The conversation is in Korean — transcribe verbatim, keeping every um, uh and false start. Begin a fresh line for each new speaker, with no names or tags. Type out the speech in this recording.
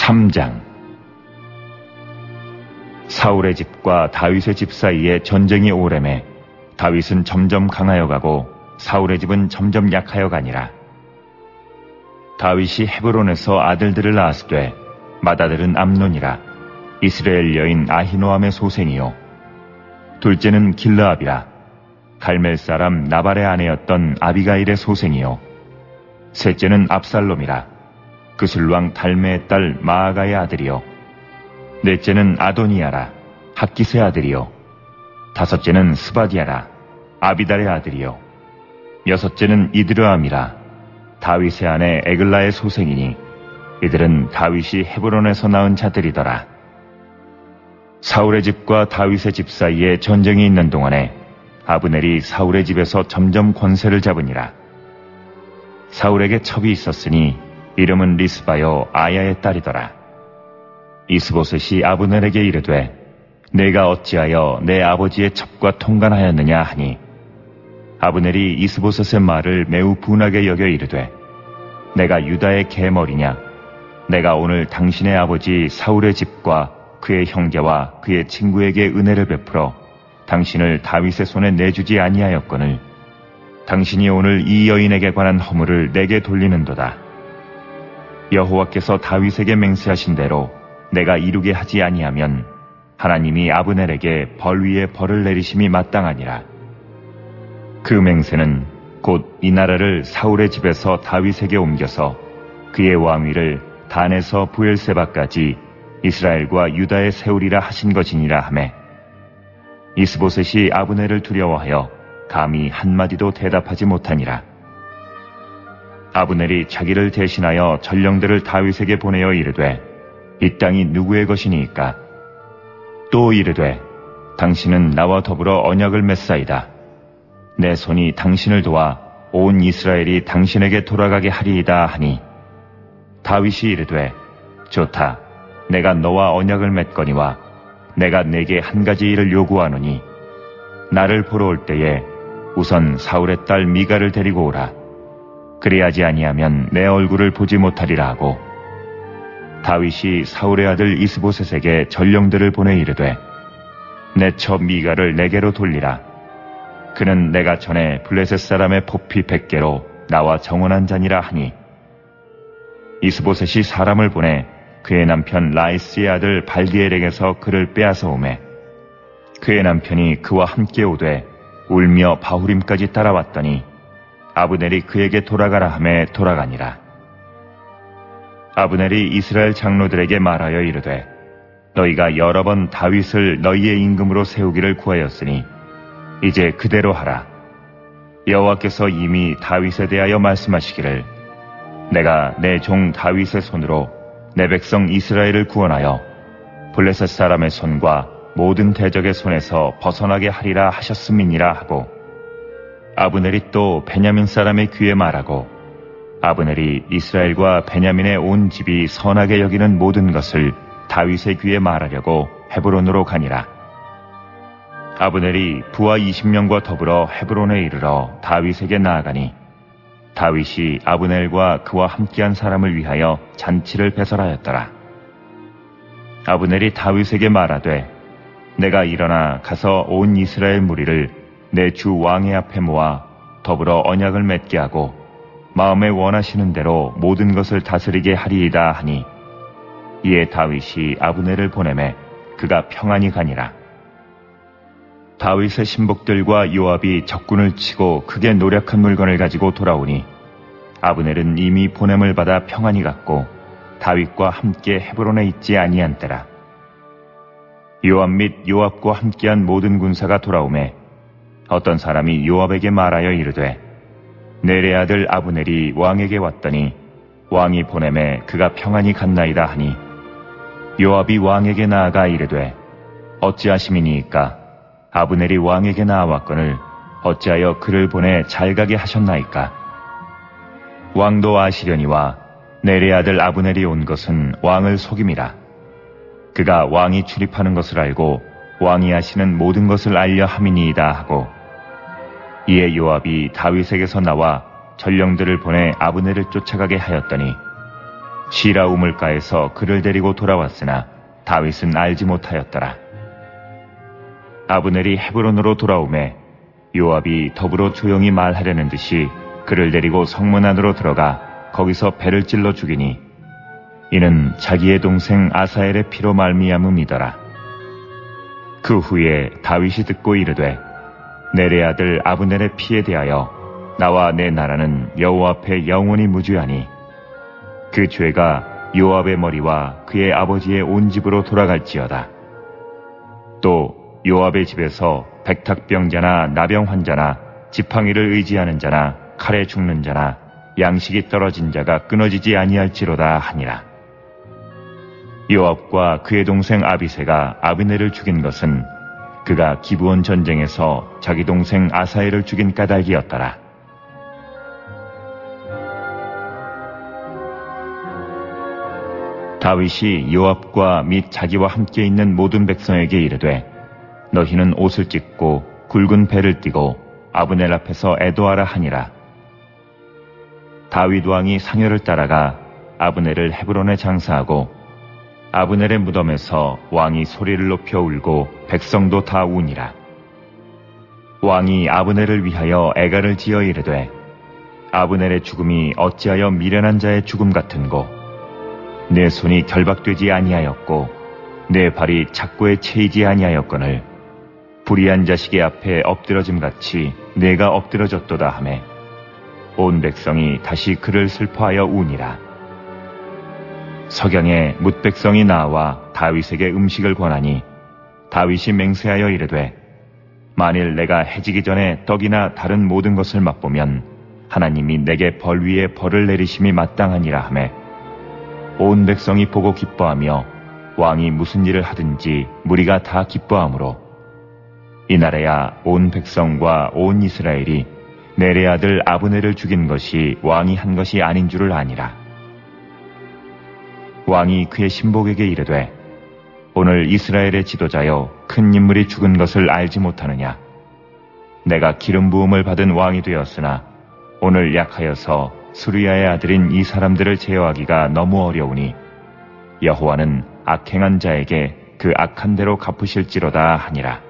삼 장. 사울의 집과 다윗의 집 사이에 전쟁이 오래매 다윗은 점점 강하여 가고 사울의 집은 점점 약하여 가니라. 다윗이 헤브론에서 아들들을 낳았으되 맏아들은 암논이라. 이스라엘 여인 아히노암의 소생이요 둘째는 길르압이라. 갈멜 사람 나발의 아내였던 아비가일의 소생이요 셋째는 압살롬이라. 그술왕 달메의 딸 마아가의 아들이요 넷째는 아도니아라. 학깃의 아들이요 다섯째는 스바디아라. 아비달의 아들이요 여섯째는 이드르암이라. 다윗의 아내 에글라의 소생이니 이들은 다윗이 헤브론에서 낳은 자들이더라. 사울의 집과 다윗의 집 사이에 전쟁이 있는 동안에 아브넬이 사울의 집에서 점점 권세를 잡으니라. 사울에게 첩이 있었으니 이름은 리스바요 아야의 딸이더라. 이스보셋이 아브넬에게 이르되 내가 어찌하여 내 아버지의 첩과 통간하였느냐 하니 아브넬이 이스보셋의 말을 매우 분하게 여겨 이르되 내가 유다의 계머리냐. 내가 오늘 당신의 아버지 사울의 집과 그의 형제와 그의 친구에게 은혜를 베풀어 당신을 다윗의 손에 내주지 아니하였거늘 당신이 오늘 이 여인에게 관한 허물을 내게 돌리는도다. 여호와께서 다윗에게 맹세하신 대로 내가 이루게 하지 아니하면 하나님이 아브넬에게 벌 위에 벌을 내리심이 마땅하니라. 그 맹세는 곧 이 나라를 사울의 집에서 다윗에게 옮겨서 그의 왕위를 단에서 부엘세바까지 이스라엘과 유다에 세우리라 하신 것이니라 하매 이스보셋이 아브넬을 두려워하여 감히 한마디도 대답하지 못하니라. 아브넬이 자기를 대신하여 전령들을 다윗에게 보내어 이르되 이 땅이 누구의 것이니까. 또 이르되 당신은 나와 더불어 언약을 맺사이다. 내 손이 당신을 도와 온 이스라엘이 당신에게 돌아가게 하리이다 하니 다윗이 이르되 좋다. 내가 너와 언약을 맺거니와 내가 내게 한 가지 일을 요구하노니 나를 보러 올 때에 우선 사울의 딸 미가를 데리고 오라. 그리하지 아니하면 내 얼굴을 보지 못하리라 하고 다윗이 사울의 아들 이스보셋에게 전령들을 보내 이르되 내 첩 미가를 내게로 돌리라. 그는 내가 전에 블레셋 사람의 포피 백 개로 나와 정언한 자니라 하니 이스보셋이 사람을 보내 그의 남편 라이스의 아들 발디엘에게서 그를 빼앗아 오매 그의 남편이 그와 함께 오되 울며 바후림까지 따라왔더니 아브넬이 그에게 돌아가라 하매 돌아가니라. 아브넬이 이스라엘 장로들에게 말하여 이르되 너희가 여러 번 다윗을 너희의 임금으로 세우기를 구하였으니 이제 그대로 하라. 여호와께서 이미 다윗에 대하여 말씀하시기를 내가 내 종 다윗의 손으로 내 백성 이스라엘을 구원하여 블레셋 사람의 손과 모든 대적의 손에서 벗어나게 하리라 하셨음이니라 하고 아브넬이 또 베냐민 사람의 귀에 말하고 아브넬이 이스라엘과 베냐민의 온 집이 선하게 여기는 모든 것을 다윗의 귀에 말하려고 헤브론으로 가니라. 아브넬이 부하 이십 명과 더불어 헤브론에 이르러 다윗에게 나아가니 다윗이 아브넬과 그와 함께한 사람을 위하여 잔치를 배설하였더라. 아브넬이 다윗에게 말하되 내가 일어나 가서 온 이스라엘 무리를 내 주 왕의 앞에 모아 더불어 언약을 맺게 하고 마음에 원하시는 대로 모든 것을 다스리게 하리이다 하니 이에 다윗이 아브넬을 보내매 그가 평안히 가니라. 다윗의 신복들과 요압이 적군을 치고 크게 노력한 물건을 가지고 돌아오니 아브넬은 이미 보냄을 받아 평안히 갔고 다윗과 함께 헤브론에 있지 아니한 때라. 요압 및 요압과 함께한 모든 군사가 돌아오매 어떤 사람이 요압에게 말하여 이르되 넬의 아들 아브넬이 왕에게 왔더니 왕이 보내매 그가 평안히 갔나이다 하니 요압이 왕에게 나아가 이르되 어찌하심이니이까. 아브넬이 왕에게 나아왔거늘 어찌하여 그를 보내 잘 가게 하셨나이까. 왕도 아시려니와 넬의 아들 아브넬이 온 것은 왕을 속임이라. 그가 왕이 출입하는 것을 알고 왕이 하시는 모든 것을 알려 함이니이다 하고 이에 요압이 다윗에게서 나와 전령들을 보내 아브넬을 쫓아가게 하였더니 시라 우물가에서 그를 데리고 돌아왔으나 다윗은 알지 못하였더라. 아브넬이 헤브론으로 돌아오매 요압이 더불어 조용히 말하려는 듯이 그를 데리고 성문 안으로 들어가 거기서 배를 찔러 죽이니 이는 자기의 동생 아사엘의 피로 말미암음이더라. 그 후에 다윗이 듣고 이르되 넬의 아들 아브넬의 피에 대하여 나와 내 나라는 여호와 앞에 영원히 무죄하니 그 죄가 요압의 머리와 그의 아버지의 온 집으로 돌아갈지어다. 또 요압의 집에서 백탁병자나 나병 환자나 지팡이를 의지하는 자나 칼에 죽는 자나 양식이 떨어진 자가 끊어지지 아니할지로다 하니라. 요압과 그의 동생 아비새가 아브넬을 죽인 것은 그가 기브온 전쟁에서 자기 동생 아사엘을 죽인 까닭이었더라. 다윗이 요압과 및 자기와 함께 있는 모든 백성에게 이르되 너희는 옷을 찢고 굵은 배를 띠고 아브넬 앞에서 애도하라 하니라. 다윗 왕이 상여를 따라가 아브넬을 헤브론에 장사하고 아브넬의 무덤에서 왕이 소리를 높여 울고 백성도 다 우니라. 왕이 아브넬을 위하여 애가를 지어 이르되 아브넬의 죽음이 어찌하여 미련한 자의 죽음 같은고 내 손이 결박되지 아니하였고 내 발이 착고에 채이지 아니하였거늘 불의한 자식의 앞에 엎드러짐 같이 내가 엎드러졌도다 하매 온 백성이 다시 그를 슬퍼하여 우니라. 석양에 뭇백성이 나와 다윗에게 음식을 권하니 다윗이 맹세하여 이르되 만일 내가 해지기 전에 떡이나 다른 모든 것을 맛보면 하나님이 내게 벌 위에 벌을 내리심이 마땅하니라 하매 온 백성이 보고 기뻐하며 왕이 무슨 일을 하든지 무리가 다 기뻐하므로 이날에야 온 백성과 온 이스라엘이 넬의 아들 아브넬을 죽인 것이 왕이 한 것이 아닌 줄을 아니라. 왕이 그의 신복에게 이르되 오늘 이스라엘의 지도자여 큰 인물이 죽은 것을 알지 못하느냐. 내가 기름 부음을 받은 왕이 되었으나 오늘 약하여서 수리야의 아들인 이 사람들을 제어하기가 너무 어려우니 여호와는 악행한 자에게 그 악한 대로 갚으실지로다 하니라.